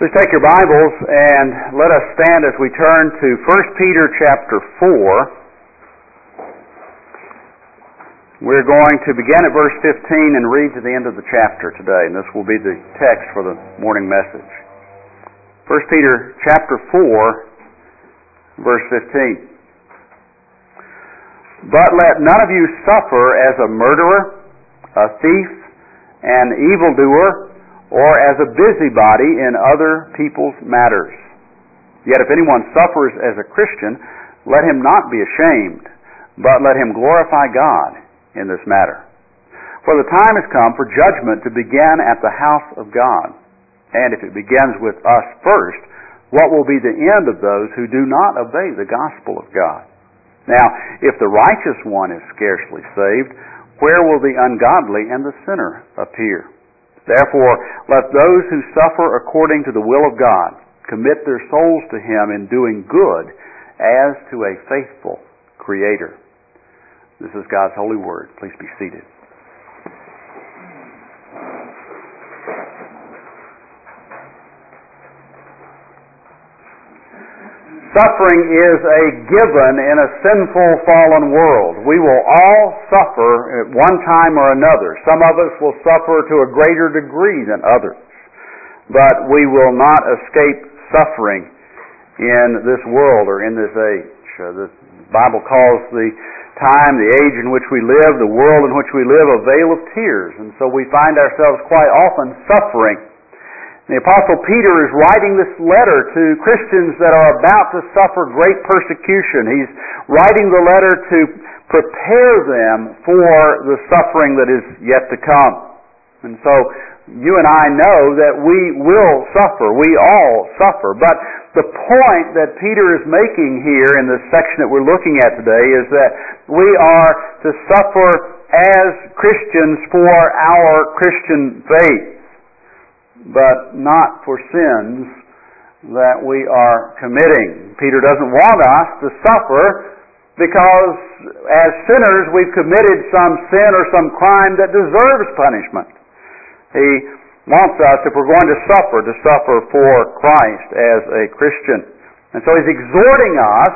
Please take your Bibles and let us stand as we turn to 1 Peter chapter 4. We're going to begin at verse 15 and read to the end of the chapter today, and this will be the text for the morning message. 1 Peter chapter 4, verse 15. But let none of you suffer as a murderer, a thief, an evildoer, or as a busybody in other people's matters. Yet if anyone suffers as a Christian, let him not be ashamed, but let him glorify God in this matter. For the time has come for judgment to begin at the house of God. And if it begins with us first, what will be the end of those who do not obey the gospel of God? Now, if the righteous one is scarcely saved, where will the ungodly and the sinner appear? Therefore, let those who suffer according to the will of God commit their souls to Him in doing good as to a faithful Creator. This is God's holy word. Please be seated. Suffering is a given in a sinful, fallen world. We will all suffer at one time or another. Some of us will suffer to a greater degree than others. But we will not escape suffering in this world or in this age. The Bible calls the time, the age in which we live, the world in which we live, a vale of tears. And so we find ourselves quite often suffering. The Apostle Peter is writing this letter to Christians that are about to suffer great persecution. He's writing the letter to prepare them for the suffering that is yet to come. And so you and I know that we will suffer. We all suffer. But the point that Peter is making here in this section that we're looking at today is that we are to suffer as Christians for our Christian faith, but not for sins that we are committing. Peter doesn't want us to suffer because as sinners we've committed some sin or some crime that deserves punishment. He wants us, if we're going to suffer for Christ as a Christian. And so he's exhorting us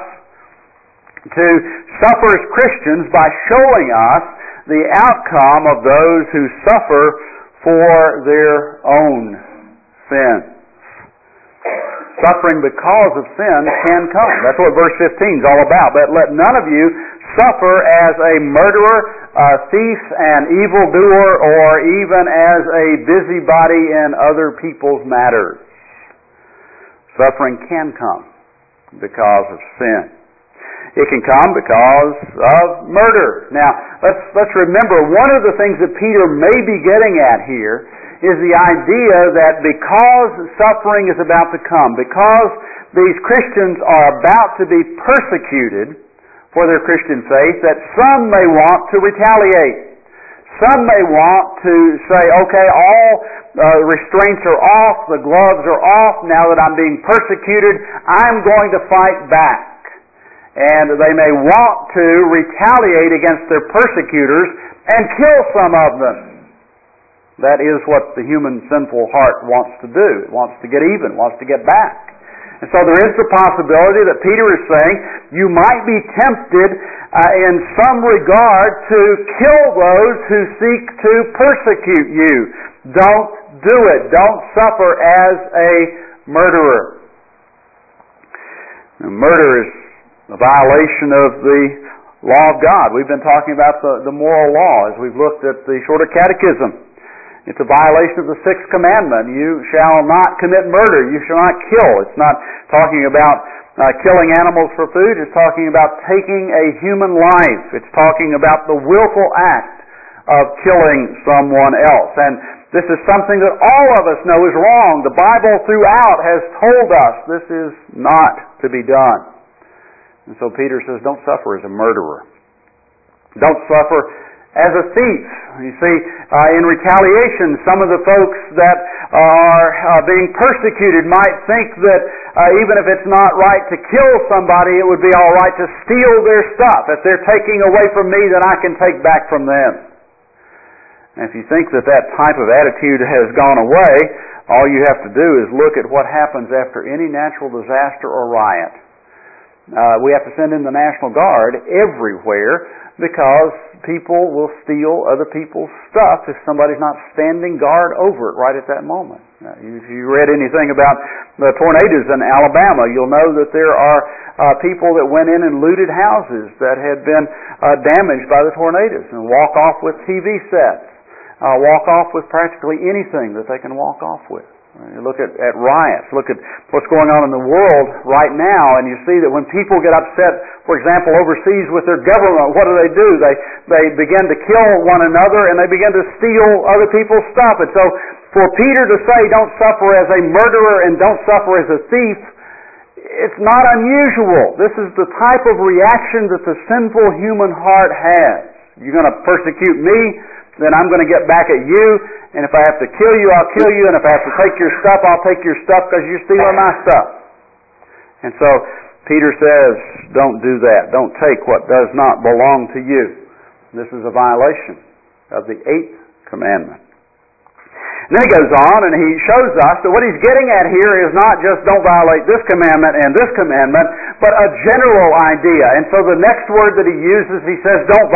to suffer as Christians by showing us the outcome of those who suffer for their own sins. Suffering because of sin can come. That's what verse 15 is all about. But let none of you suffer as a murderer, a thief, an evildoer, or even as a busybody in other people's matters. Suffering can come because of sin. It can come because of murder. Now, let's remember, one of the things that Peter may be getting at here is the idea that because suffering is about to come, because these Christians are about to be persecuted for their Christian faith, that some may want to retaliate. Some may want to say, okay, all restraints are off, the gloves are off, now that I'm being persecuted, I'm going to fight back. And they may want to retaliate against their persecutors and kill some of them. That is what the human sinful heart wants to do. It wants to get even, wants to get back. And so there is the possibility that Peter is saying you might be tempted in some regard to kill those who seek to persecute you. Don't do it. Don't suffer as a murderer. Now, murder is a violation of the law of God. We've been talking about the moral law as we've looked at the Shorter Catechism. It's a violation of the Sixth Commandment. You shall not commit murder. You shall not kill. It's not talking about killing animals for food. It's talking about taking a human life. It's talking about the willful act of killing someone else. And this is something that all of us know is wrong. The Bible throughout has told us this is not to be done. And so Peter says, don't suffer as a murderer. Don't suffer as a thief. You see, in retaliation, some of the folks that are being persecuted might think that even if it's not right to kill somebody, it would be all right to steal their stuff. If they're taking away from me, then I can take back from them. And if you think that type of attitude has gone away, All you have to do is look at what happens after any natural disaster or riot. We have to send in the National Guard everywhere because people will steal other people's stuff if somebody's not standing guard over it right at that moment. If you read anything about the tornadoes in Alabama, you'll know that there are people that went in and looted houses that had been damaged by the tornadoes and walk off with TV sets, walk off with practically anything that they can walk off with. You look at riots, look at what's going on in the world right now, and you see that when people get upset, for example, overseas with their government, what do? They begin to kill one another, and they begin to steal other people's stuff. And so for Peter to say, don't suffer as a murderer and don't suffer as a thief, it's not unusual. This is the type of reaction that the sinful human heart has. You're going to persecute me, then I'm going to get back at you, and if I have to kill you, I'll kill you, and if I have to take your stuff, I'll take your stuff because you're stealing my stuff. And so Peter says, don't do that. Don't take what does not belong to you. This is a violation of the 8th commandment. And then he goes on and he shows us that what he's getting at here is not just don't violate this commandment and this commandment, but a general idea. And so the next word that he uses, he says, don't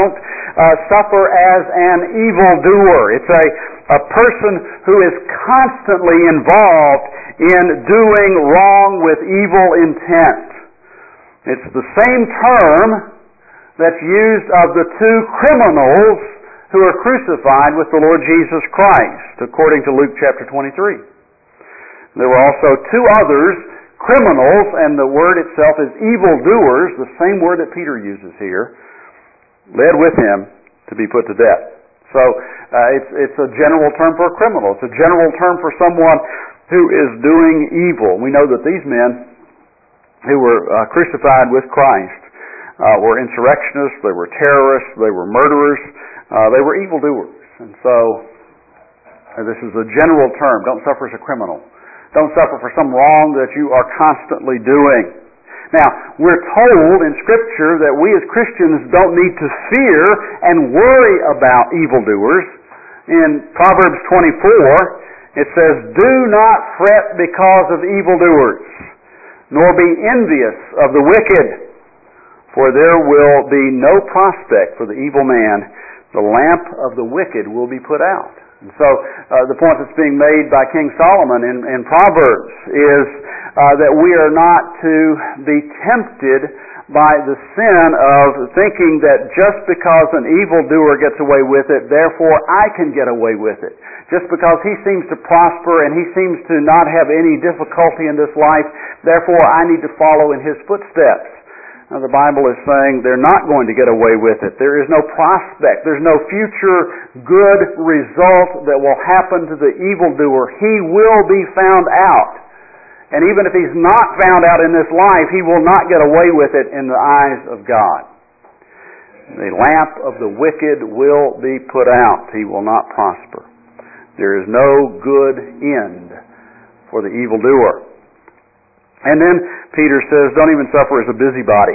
suffer as an evildoer. It's a person who is constantly involved in doing wrong with evil intent. It's the same term that's used of the two criminals who are crucified with the Lord Jesus Christ, according to Luke chapter 23. There were also two others, criminals, and the word itself is evildoers, the same word that Peter uses here, led with him to be put to death. So it's a general term for a criminal. It's a general term for someone who is doing evil. We know that these men who were crucified with Christ were insurrectionists, they were terrorists, they were murderers, they were evildoers. And so this is a general term. Don't suffer as a criminal. Don't suffer for some wrong that you are constantly doing. Now, we're told in Scripture that we as Christians don't need to fear and worry about evildoers. In Proverbs 24, it says, "Do not fret because of evildoers, nor be envious of the wicked, for there will be no prospect for the evil man. The lamp of the wicked will be put out." And so the point that's being made by King Solomon in Proverbs is that we are not to be tempted by the sin of thinking that just because an evildoer gets away with it, therefore I can get away with it. Just because he seems to prosper and he seems to not have any difficulty in this life, therefore I need to follow in his footsteps. Now, the Bible is saying they're not going to get away with it. There is no prospect. There's no future good result that will happen to the evildoer. He will be found out. And even if he's not found out in this life, he will not get away with it in the eyes of God. The lamp of the wicked will be put out. He will not prosper. There is no good end for the evildoer. And then Peter says, don't even suffer as a busybody.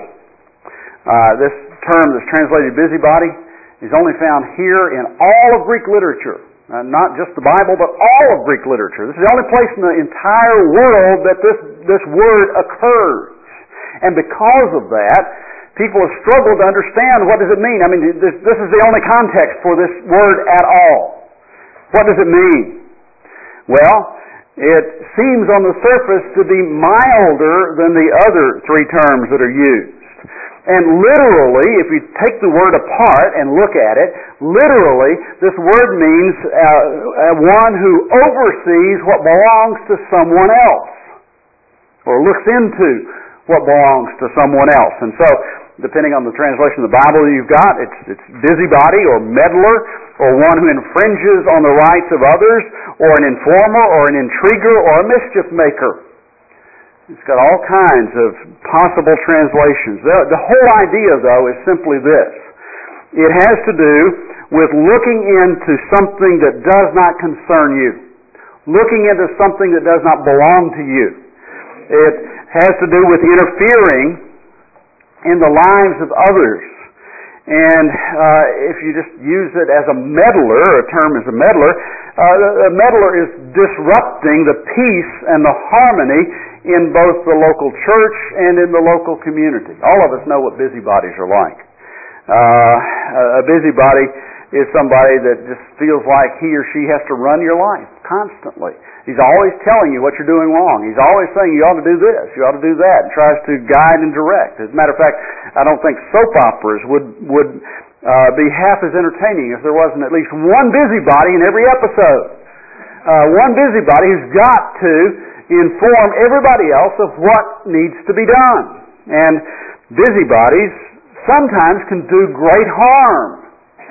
This term that's translated busybody is only found here in all of Greek literature. Not just the Bible, but all of Greek literature. This is the only place in the entire world that this word occurs. And because of that, people have struggled to understand what does it mean. I mean, this is the only context for this word at all. What does it mean? Well, it seems on the surface to be milder than the other three terms that are used. And literally, if you take the word apart and look at it, literally, this word means one who oversees what belongs to someone else, or looks into what belongs to someone else. And so, depending on the translation of the Bible you've got, it's busybody or meddler, or one who infringes on the rights of others, or an informer, or an intriguer, or a mischief maker. It's got all kinds of possible translations. The whole idea, though, is simply this. It has to do with looking into something that does not concern you. Looking into something that does not belong to you. It has to do with interfering in the lives of others. And if you just use it as a meddler, a term as a meddler is disrupting the peace and the harmony in both the local church and in the local community. All of us know what busybodies are like. A busybody is somebody that just feels like he or she has to run your life constantly. He's always telling you what you're doing wrong. He's always saying you ought to do this, you ought to do that, and tries to guide and direct. As a matter of fact, I don't think soap operas would be half as entertaining if there wasn't at least one busybody in every episode. One busybody who's got to inform everybody else of what needs to be done. And busybodies sometimes can do great harm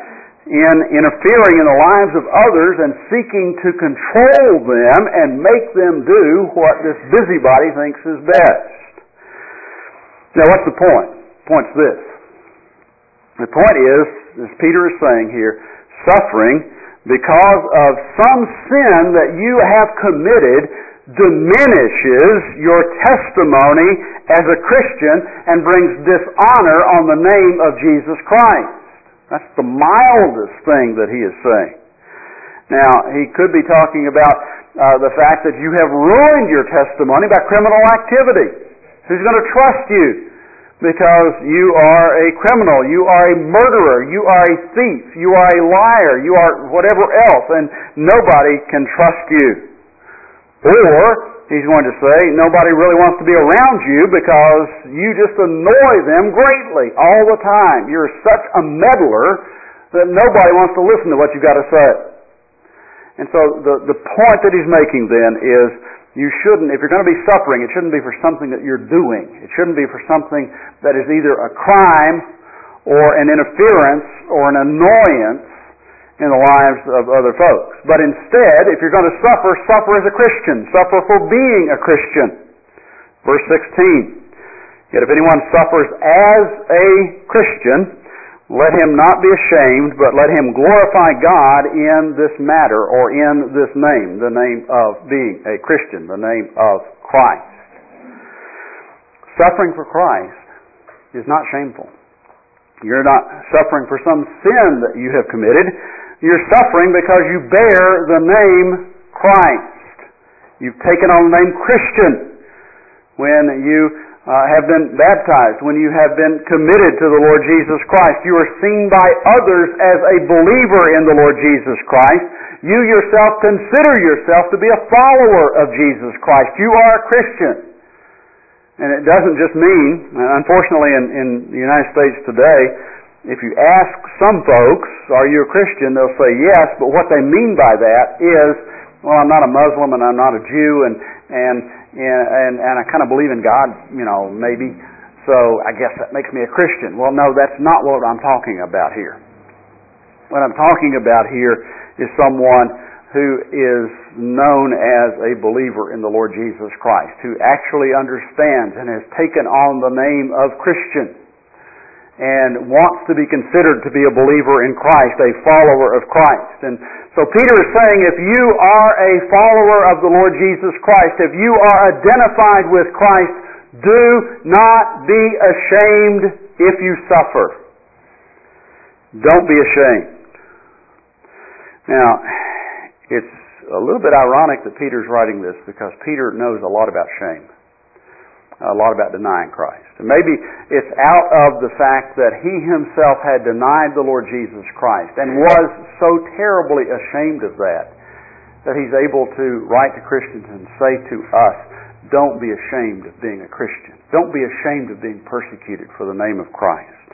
in interfering in the lives of others and seeking to control them and make them do what this busybody thinks is best. Now, what's the point? The point's this. The point is, as Peter is saying here, suffering because of some sin that you have committed diminishes your testimony as a Christian and brings dishonor on the name of Jesus Christ. That's the mildest thing that he is saying. Now, he could be talking about the fact that you have ruined your testimony by criminal activity. Who's going to trust you? Because you are a criminal, you are a murderer, you are a thief, you are a liar, you are whatever else, and nobody can trust you. Or, he's going to say, nobody really wants to be around you because you just annoy them greatly all the time. You're such a meddler that nobody wants to listen to what you've got to say. And so the point that he's making then is, you shouldn't, if you're going to be suffering, it shouldn't be for something that you're doing. It shouldn't be for something that is either a crime or an interference or an annoyance in the lives of other folks. But instead, if you're going to suffer, suffer as a Christian. Suffer for being a Christian. Verse 16. Yet if anyone suffers as a Christian, let him not be ashamed, but let him glorify God in this matter, or in this name, the name of being a Christian, the name of Christ. Suffering for Christ is not shameful. You're not suffering for some sin that you have committed. You're suffering because you bear the name Christ. You've taken on the name Christian when you have been baptized, when you have been committed to the Lord Jesus Christ. You are seen by others as a believer in the Lord Jesus Christ. You yourself consider yourself to be a follower of Jesus Christ. You are a Christian. And it doesn't just mean, unfortunately in the United States today, if you ask some folks, are you a Christian? They'll say yes, but what they mean by that is, well, I'm not a Muslim and I'm not a Jew and I kind of believe in God, maybe, so I guess that makes me a Christian. Well, no, that's not what I'm talking about here. What I'm talking about here is someone who is known as a believer in the Lord Jesus Christ, who actually understands and has taken on the name of Christian and wants to be considered to be a believer in Christ, a follower of Christ. And so Peter is saying, if you are a follower of the Lord Jesus Christ, if you are identified with Christ, do not be ashamed if you suffer. Don't be ashamed. Now, it's a little bit ironic that Peter's writing this because Peter knows a lot about shame, a lot about denying Christ. And maybe it's out of the fact that he himself had denied the Lord Jesus Christ and was so terribly ashamed of that he's able to write to Christians and say to us, don't be ashamed of being a Christian. Don't be ashamed of being persecuted for the name of Christ.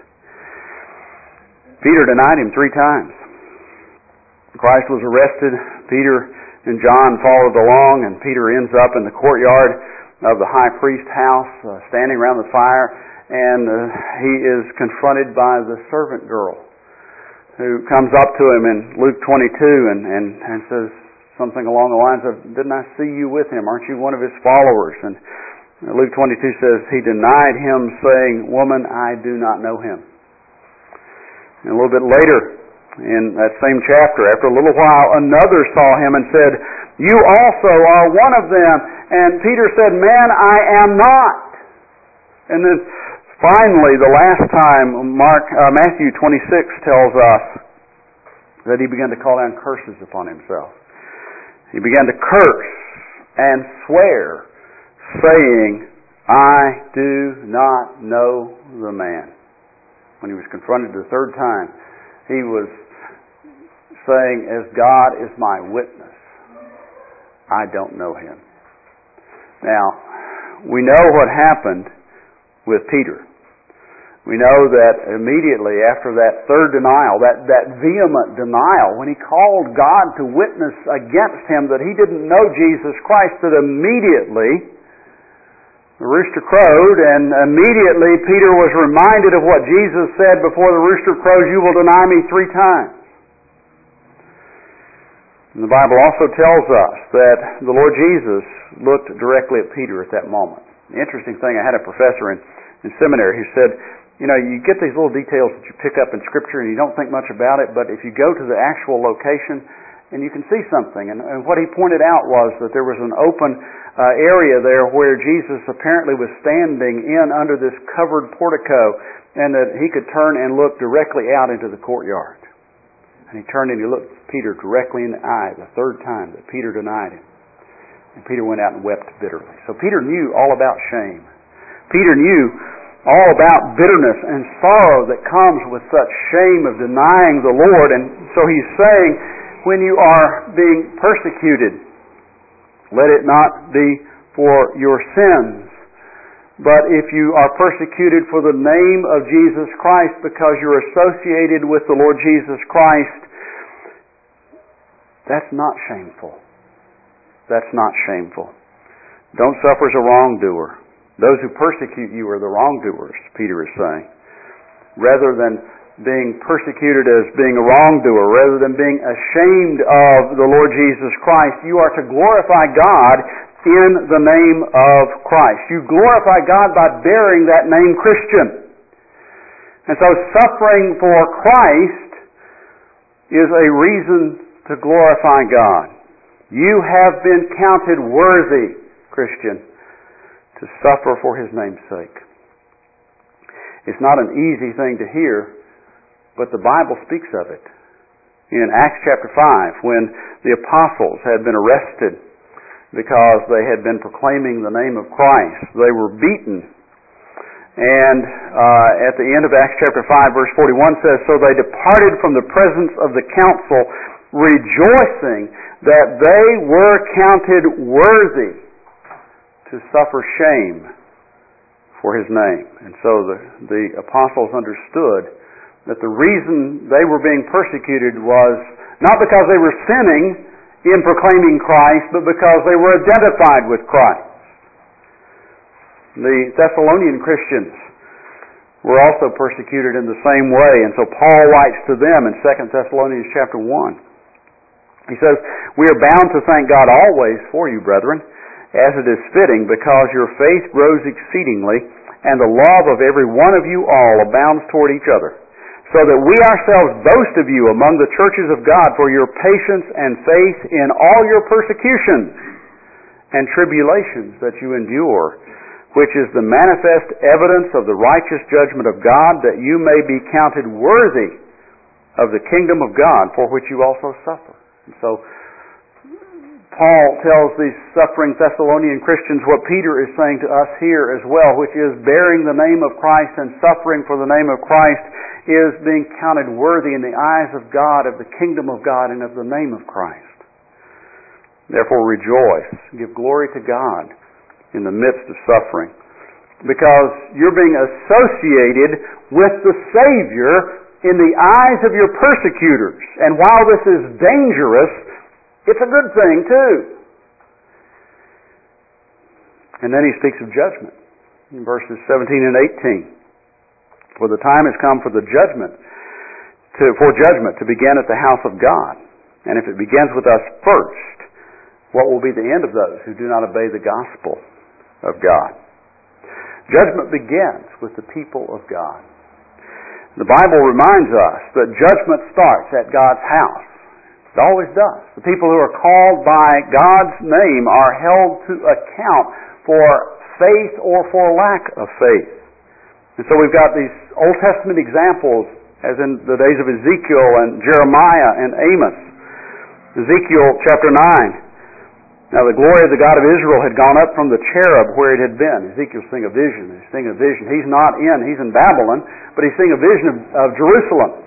Peter denied him 3 times. Christ was arrested. Peter and John followed along, and Peter ends up in the courtyard of the high priest's house, standing around the fire, and he is confronted by the servant girl who comes up to him in Luke 22 and says something along the lines of, didn't I see you with him? Aren't you one of his followers? And Luke 22 says, he denied him, saying, woman, I do not know him. And a little bit later, in that same chapter, after a little while, another saw him and said, you also are one of them. And Peter said, man, I am not. And then finally, the last time, Matthew 26 tells us that he began to call down curses upon himself. He began to curse and swear, saying, I do not know the man. When he was confronted the third time, he was saying, as God is my witness, I don't know him. Now, we know what happened with Peter. We know that immediately after that third denial, that vehement denial, when he called God to witness against him that he didn't know Jesus Christ, that immediately the rooster crowed, and immediately Peter was reminded of what Jesus said before the rooster crows, you will deny me 3 times. And the Bible also tells us that the Lord Jesus looked directly at Peter at that moment. The interesting thing, I had a professor in seminary who said, you know, you get these little details that you pick up in Scripture and you don't think much about it, but if you go to the actual location and you can see something. And what he pointed out was that there was an open area there where Jesus apparently was standing in under this covered portico, and that he could turn and look directly out into the courtyard. And he turned and he looked Peter directly in the eye the third time that Peter denied him. And Peter went out and wept bitterly. So Peter knew all about shame. Peter knew all about bitterness and sorrow that comes with such shame of denying the Lord. And so he's saying, when you are being persecuted, let it not be for your sins, but if you are persecuted for the name of Jesus Christ because you're associated with the Lord Jesus Christ, that's not shameful. That's not shameful. Don't suffer as a wrongdoer. Those who persecute you are the wrongdoers, Peter is saying. Rather than being persecuted as being a wrongdoer, rather than being ashamed of the Lord Jesus Christ, you are to glorify God in the name of Christ. You glorify God by bearing that name Christian. And so suffering for Christ is a reason to glorify God. You have been counted worthy, Christian, to suffer for His name's sake. It's not an easy thing to hear, but the Bible speaks of it. In Acts chapter 5, when the apostles had been arrested because they had been proclaiming the name of Christ, they were beaten. And at the end of Acts chapter 5, verse 41 says, so they departed from the presence of the council, rejoicing that they were counted worthy to suffer shame for His name. And so the apostles understood that the reason they were being persecuted was not because they were sinning in proclaiming Christ, but because they were identified with Christ. The Thessalonian Christians were also persecuted in the same way, and so Paul writes to them in 2 Thessalonians chapter 1. He says, we are bound to thank God always for you, brethren, as it is fitting, because your faith grows exceedingly, and the love of every one of you all abounds toward each other, so that we ourselves boast of you among the churches of God for your patience and faith in all your persecutions and tribulations that you endure, which is the manifest evidence of the righteous judgment of God, that you may be counted worthy of the kingdom of God, for which you also suffer. And so Paul tells these suffering Thessalonian Christians what Peter is saying to us here as well, which is bearing the name of Christ and suffering for the name of Christ is being counted worthy in the eyes of God, of the kingdom of God, and of the name of Christ. Therefore rejoice, give glory to God in the midst of suffering, because you're being associated with the Savior in the eyes of your persecutors. And while this is dangerous, it's a good thing too. And then he speaks of judgment in verses 17 and 18. For the time has come for judgment to begin at the house of God. And if it begins with us first, what will be the end of those who do not obey the gospel of God? Judgment begins with the people of God. The Bible reminds us that judgment starts at God's house. It always does. The people who are called by God's name are held to account for faith or for lack of faith. And so we've got these Old Testament examples, as in the days of Ezekiel and Jeremiah and Amos. Ezekiel chapter 9 Now the glory of the God of Israel had gone up from the cherub where it had been. Ezekiel's seeing a vision. He's seeing a vision. He's in Babylon, but he's seeing a vision of Jerusalem.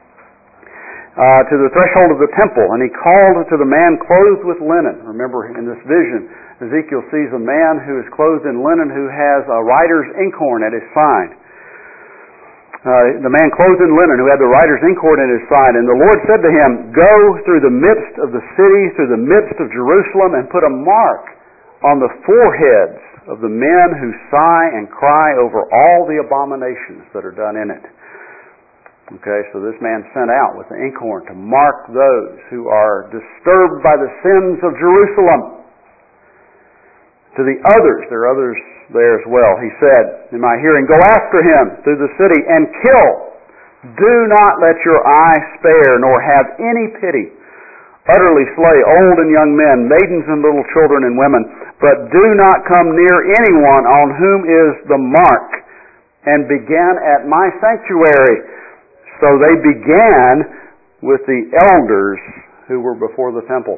To the threshold of the temple, and he called to the man clothed with linen. Remember, in this vision, Ezekiel sees a man who is clothed in linen who has a writer's inkhorn at his side. The man clothed in linen who had the writer's inkhorn at his side. And the Lord said to him, "Go through the midst of the city, through the midst of Jerusalem, and put a mark on the foreheads of the men who sigh and cry over all the abominations that are done in it." Okay, so this man sent out with the inkhorn to mark those who are disturbed by the sins of Jerusalem. To the others, there are others there as well, he said in my hearing, "Go after him through the city and kill. Do not let your eye spare, nor have any pity. Utterly slay old and young men, maidens and little children and women, but do not come near anyone on whom is the mark, and begin at my sanctuary." So they began with the elders who were before the temple.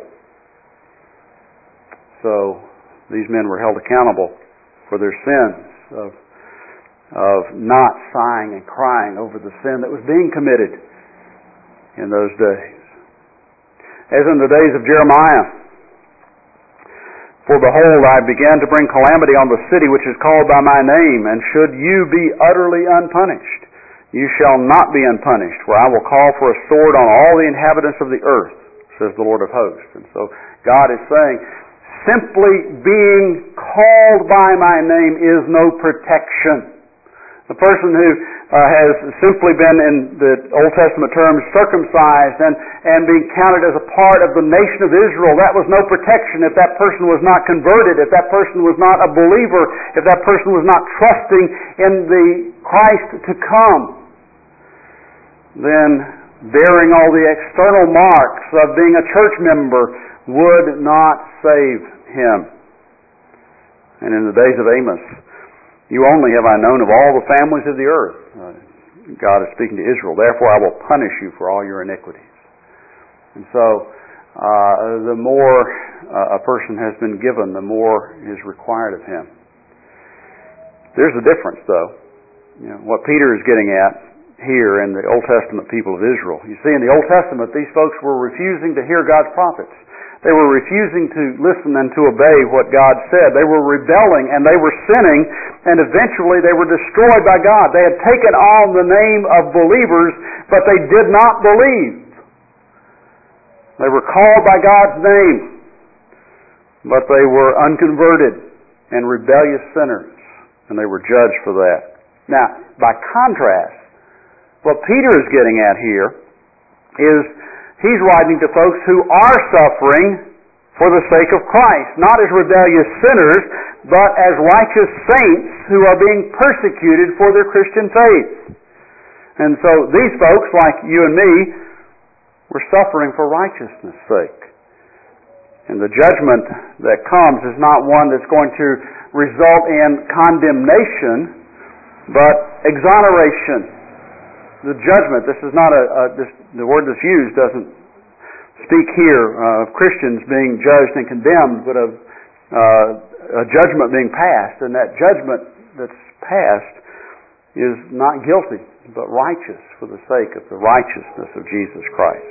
So these men were held accountable for their sins of not sighing and crying over the sin that was being committed in those days. As in the days of Jeremiah, "For behold, I began to bring calamity on the city which is called by my name, and should you be utterly unpunished, you shall not be unpunished, for I will call for a sword on all the inhabitants of the earth, says the Lord of hosts." And so God is saying, simply being called by my name is no protection. The person who has simply been, in the Old Testament terms, circumcised and being counted as a part of the nation of Israel, that was no protection if that person was not converted, if that person was not a believer, if that person was not trusting in the Christ to come. Then bearing all the external marks of being a church member would not save him. And in the days of Amos, "You only have I known of all the families of the earth." God is speaking to Israel. "Therefore I will punish you for all your iniquities." And so the more a person has been given, the more is required of him. There's a difference, though. What Peter is getting at here in the Old Testament people of Israel. You see, in the Old Testament, these folks were refusing to hear God's prophets. They were refusing to listen and to obey what God said. They were rebelling and they were sinning, and eventually they were destroyed by God. They had taken on the name of believers, but they did not believe. They were called by God's name, but they were unconverted and rebellious sinners, and they were judged for that. Now, by contrast, what Peter is getting at here is he's writing to folks who are suffering for the sake of Christ, not as rebellious sinners, but as righteous saints who are being persecuted for their Christian faith. And so these folks, like you and me, were suffering for righteousness' sake. And the judgment that comes is not one that's going to result in condemnation, but exoneration. The judgment, this is not the word that's used doesn't speak here of Christians being judged and condemned, but of a judgment being passed. And that judgment that's passed is not guilty, but righteous for the sake of the righteousness of Jesus Christ.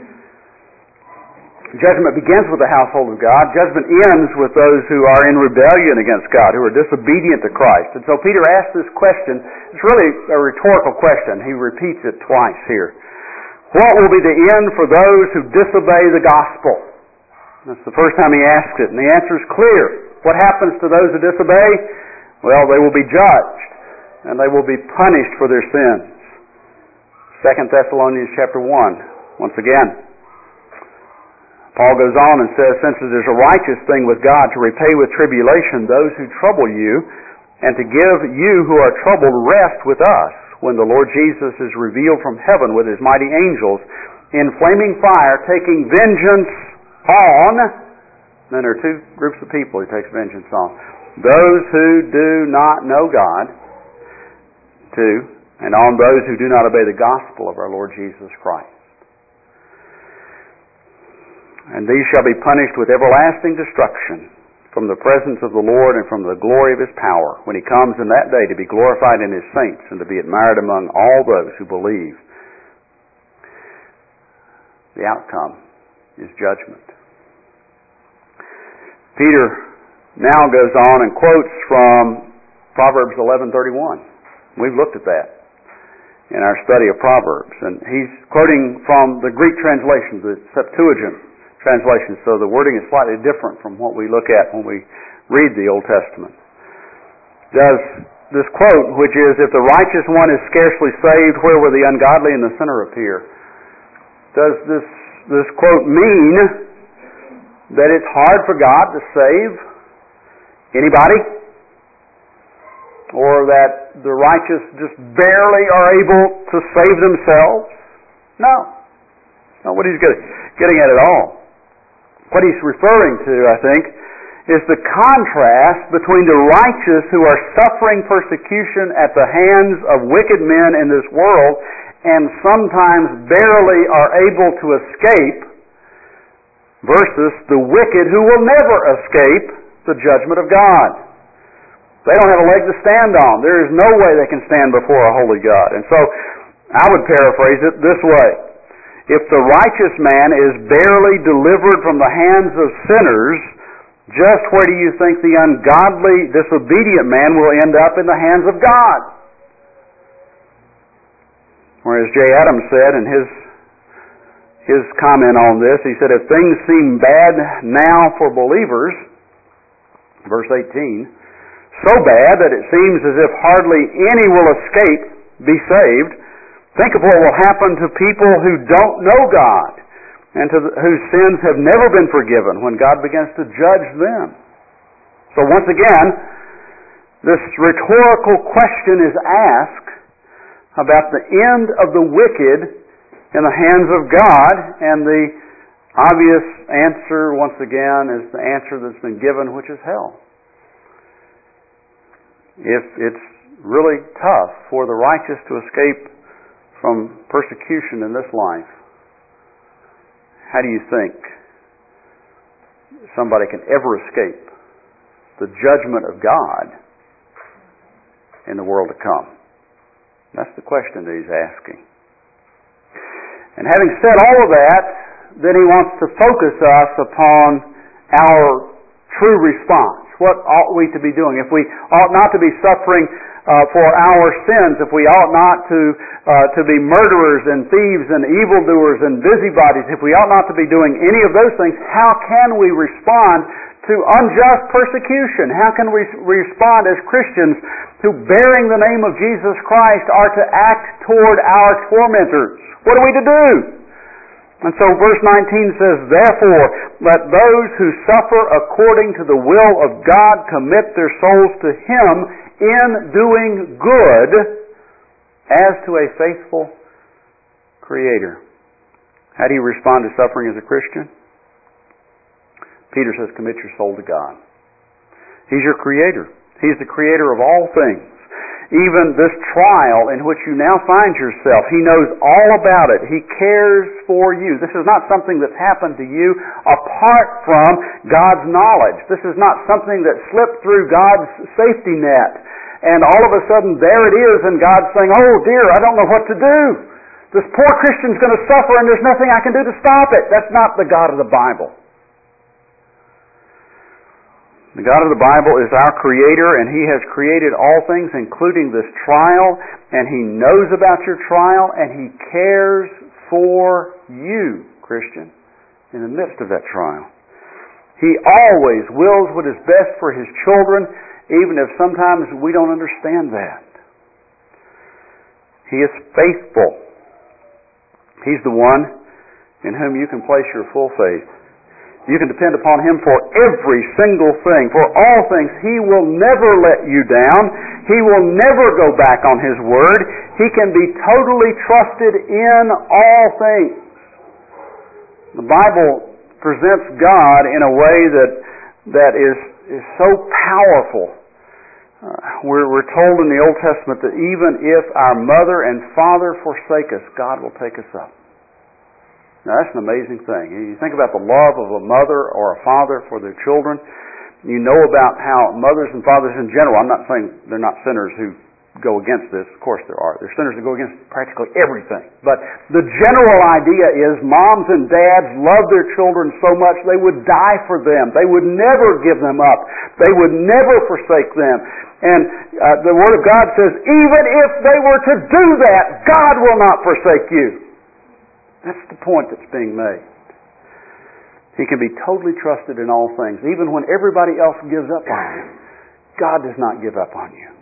Judgment begins with the household of God. Judgment ends with those who are in rebellion against God, who are disobedient to Christ. And so Peter asks this question. It's really a rhetorical question. He repeats it twice here. What will be the end for those who disobey the gospel? That's the first time he asks it, and the answer is clear. What happens to those who disobey? Well, they will be judged, and they will be punished for their sins. 2 Thessalonians chapter 1, once again. Paul goes on and says, "Since it is a righteous thing with God to repay with tribulation those who trouble you, and to give you who are troubled rest with us, when the Lord Jesus is revealed from heaven with his mighty angels, in flaming fire, taking vengeance on," then there are two groups of people he takes vengeance on. "Those who do not know God, and on those who do not obey the gospel of our Lord Jesus Christ." And these shall be punished with everlasting destruction from the presence of the Lord and from the glory of His power, when He comes in that day to be glorified in His saints and to be admired among all those who believe. The outcome is judgment. Peter now goes on and quotes from Proverbs 11:31. We've looked at that in our study of Proverbs. And he's quoting from the Greek translation, the Septuagint translation, so the wording is slightly different from what we look at when we read the Old Testament. Does this quote, which is, "If the righteous one is scarcely saved, where will the ungodly and the sinner appear?" Does this quote mean that it's hard for God to save anybody? Or that the righteous just barely are able to save themselves? No. That's not what he's getting at all. What he's referring to, I think, is the contrast between the righteous who are suffering persecution at the hands of wicked men in this world and sometimes barely are able to escape, versus the wicked who will never escape the judgment of God. They don't have a leg to stand on. There is no way they can stand before a holy God. And so, I would paraphrase it this way. If the righteous man is barely delivered from the hands of sinners, just where do you think the ungodly, disobedient man will end up in the hands of God? Whereas J. Adams said in his comment on this, he said, if things seem bad now for believers, verse 18, so bad that it seems as if hardly any will escape, be saved, think of what will happen to people who don't know God and whose sins have never been forgiven when God begins to judge them. So once again, this rhetorical question is asked about the end of the wicked in the hands of God, and the obvious answer, once again, is the answer that's been given, which is hell. If it's really tough for the righteous to escape from persecution in this life, how do you think somebody can ever escape the judgment of God in the world to come? That's the question that he's asking. And having said all of that, then he wants to focus us upon our true response. What ought we to be doing? If we ought not to be suffering for our sins, if we ought not to be murderers and thieves and evildoers and busybodies, if we ought not to be doing any of those things, how can we respond to unjust persecution? How can we respond as Christians who, bearing the name of Jesus Christ, are to act toward our tormentors? What are we to do? And so verse 19 says, therefore, let those who suffer according to the will of God commit their souls to Him in doing good as to a faithful Creator. How do you respond to suffering as a Christian? Peter says, commit your soul to God. He's your Creator. He's the Creator of all things. Even this trial in which you now find yourself, He knows all about it. He cares for you. This is not something that's happened to you apart from God's knowledge. This is not something that slipped through God's safety net. And all of a sudden there it is, and God's saying, oh dear, I don't know what to do. This poor Christian's going to suffer and there's nothing I can do to stop it. That's not the God of the Bible. The God of the Bible is our Creator, and He has created all things, including this trial, and He knows about your trial, and He cares for you, Christian, in the midst of that trial. He always wills what is best for His children, even if sometimes we don't understand that. He is faithful. He's the one in whom you can place your full faith. You can depend upon Him for every single thing, for all things. He will never let you down. He will never go back on His word. He can be totally trusted in all things. The Bible presents God in a way that is so powerful. We're told in the Old Testament that even if our mother and father forsake us, God will take us up. Now that's an amazing thing. You think about the love of a mother or a father for their children. You know about how mothers and fathers in general, I'm not saying they're not sinners who go against this. Of course there are. There's sinners that go against practically everything. But the general idea is moms and dads love their children so much they would die for them. They would never give them up. They would never forsake them. And the Word of God says, even if they were to do that, God will not forsake you. That's the point that's being made. He can be totally trusted in all things. Even when everybody else gives up on Him, God does not give up on you.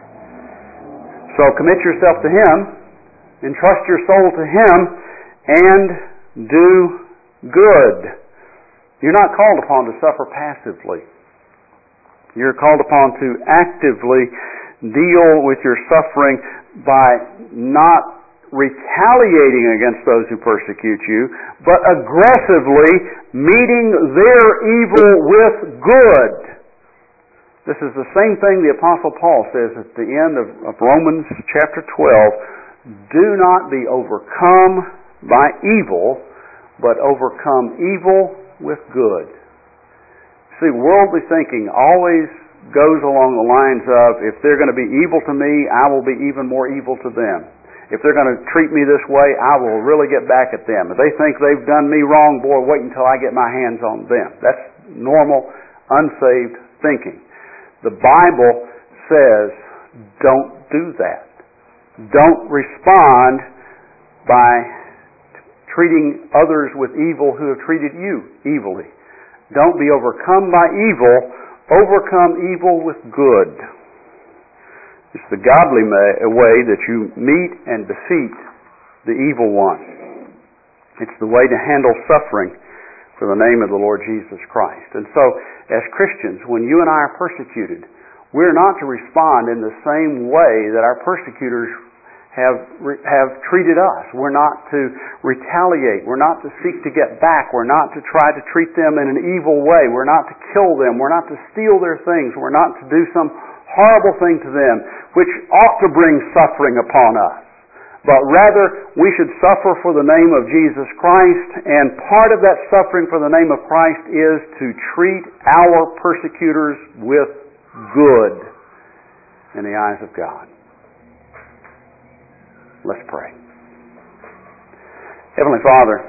So commit yourself to Him, entrust your soul to Him, and do good. You're not called upon to suffer passively. You're called upon to actively deal with your suffering by not retaliating against those who persecute you, but aggressively meeting their evil with good. This is the same thing the Apostle Paul says at the end of Romans chapter 12. Do not be overcome by evil, but overcome evil with good. See, worldly thinking always goes along the lines of, if they're going to be evil to me, I will be even more evil to them. If they're going to treat me this way, I will really get back at them. If they think they've done me wrong, boy, wait until I get my hands on them. That's normal, unsaved thinking. The Bible says, don't do that. Don't respond by treating others with evil who have treated you evilly. Don't be overcome by evil. Overcome evil with good. It's the godly way that you meet and defeat the evil one. It's the way to handle suffering for the name of the Lord Jesus Christ. And so, as Christians, when you and I are persecuted, we're not to respond in the same way that our persecutors have treated us. We're not to retaliate. We're not to seek to get back. We're not to try to treat them in an evil way. We're not to kill them. We're not to steal their things. We're not to do some horrible thing to them which ought to bring suffering upon us. But rather, we should suffer for the name of Jesus Christ, and part of that suffering for the name of Christ is to treat our persecutors with good in the eyes of God. Let's pray. Heavenly Father,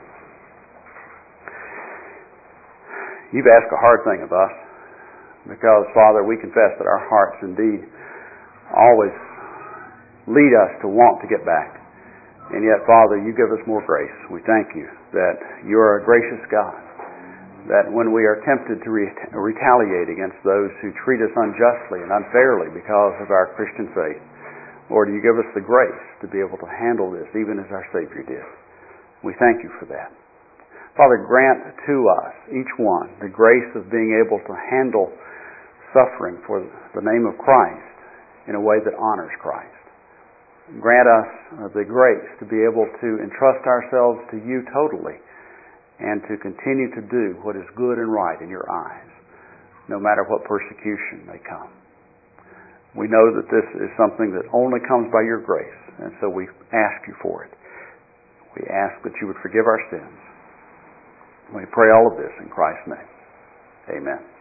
You've asked a hard thing of us, because, Father, we confess that our hearts indeed always lead us to want to get back. And yet, Father, You give us more grace. We thank You that You are a gracious God, that when we are tempted to retaliate against those who treat us unjustly and unfairly because of our Christian faith, Lord, You give us the grace to be able to handle this even as our Savior did. We thank You for that. Father, grant to us, each one, the grace of being able to handle suffering for the name of Christ in a way that honors Christ. Grant us the grace to be able to entrust ourselves to You totally and to continue to do what is good and right in Your eyes, no matter what persecution may come. We know that this is something that only comes by Your grace, and so we ask You for it. We ask that You would forgive our sins. We pray all of this in Christ's name. Amen.